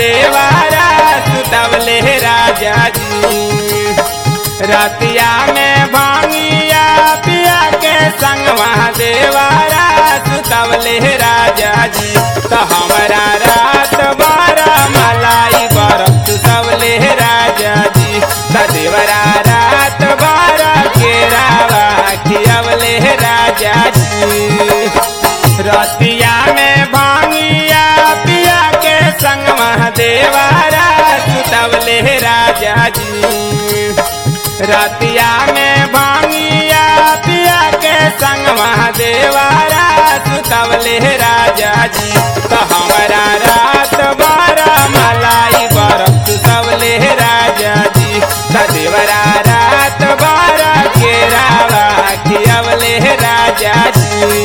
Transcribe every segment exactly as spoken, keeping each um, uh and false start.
देवारा सुतवले राजा जी। रतिया में भांगिया पिया के संग वहाँ देवारा सुतवले राजा जी। तो हमारा रात बारा मलाई बरफ चुसवले राजा जी। तो देवरा रात बारा केरावा खियवले राजा जी। रतिया में भांगिया पिया के संग वहाँ देवारा सुतवले राजा जी। रतिया में भांगिया पिया के संग वहाँ देवारा सुतवले राजा जी। तो हमारा रात बारा मलाई बरफ चुसवले राजा जी। तो देवरा रात बारा केरावा खियवले राजा जी।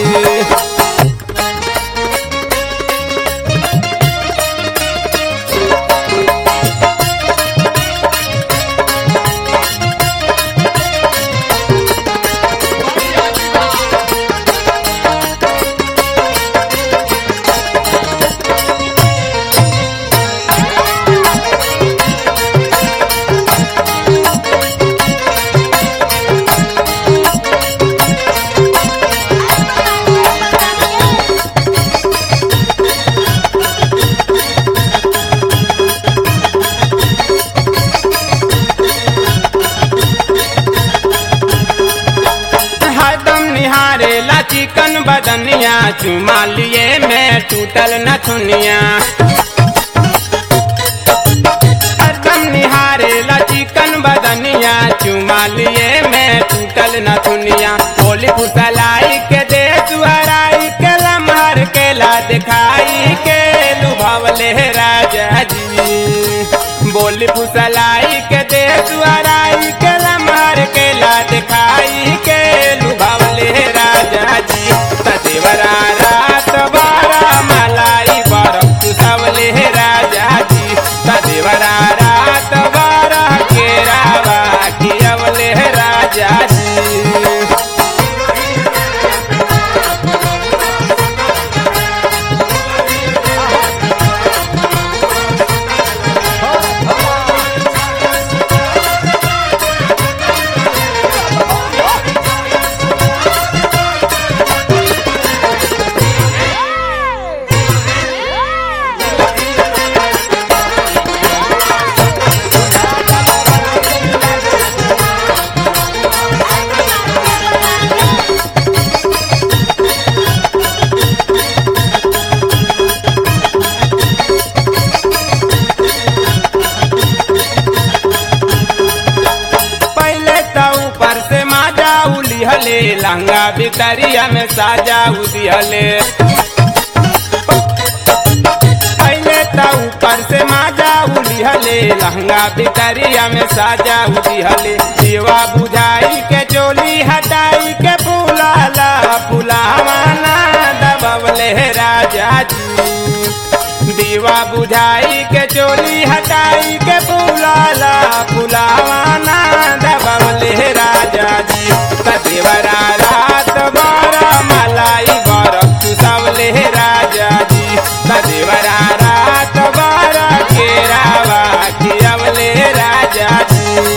चिकन बदनिया चुमा लिए में टूटल नथुनिया। हरदम निहारे ला चिकन बदनिया चुमा लिए में टूटल नथुनिया। बोली फुसलाई के दे सुहराई के लम्हर के ला दिखाई के लुभावले राजा जी। बोली फुसलाई के दे सुहराई के लम्हर के ला दिखाई के लुभावले राजा जी। देवरा रात बारा मलाई बरफ चुसवले राजा जी। देवरा रात बारा केरावा खियवले राजा जी। हले लहंगा भितरिया में साजा उदिहले। पहले तो ऊपर से माजा उलिहले लहंगा भितरिया में साजा उदिहले। दीवा बुझाई के चोली हटाई के फूलाला फुलावाना दबवले राजा जी। दीवा बुझाई के चोली हटाई के फूलाला फुलावाना दबवले राजा जी। देवरा रात बारा मलाई बरफ चुसवले राजा जी। देवरा रात बारा केरावा खियवले राजा जी।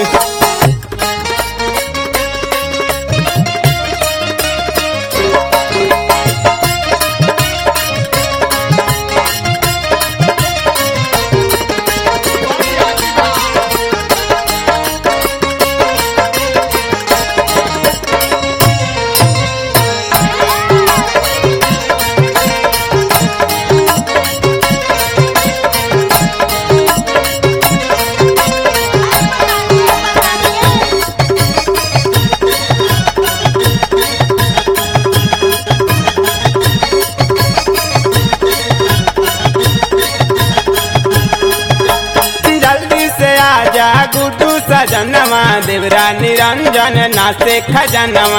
गुड्डू सजनवा देवरा निरंजन नाचे खजनवा।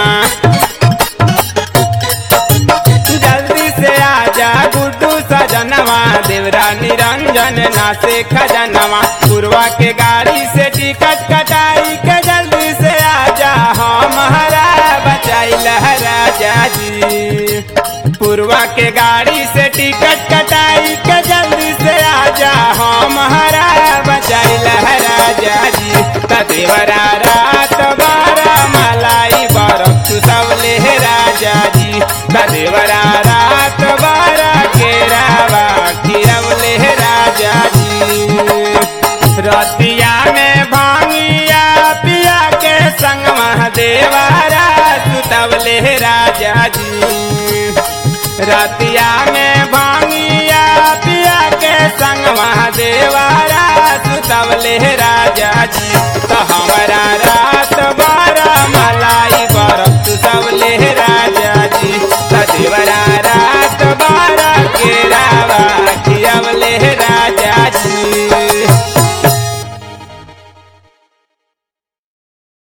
जल्दी से आजा गुड्डू सजनवा देवरा निरंजन नाचे खजनवा। पूर्वा के गाड़ी से टिकट कटाई के जल्दी से आजा हमारा बचाई लहराजा जी। पूर्वा के गाड़ी से टिकट कटाई के जल्दी से आजा देवरा रात बारा मलाई बरफ चुसवले राजा जी देवरा रात बारा केरावा खियवले राजा जी रतिया में भांगिया पिया के संग महादेवरा सुतवले राजा जी रतिया में भांगिया पिया के संग महादेवरा सुतवले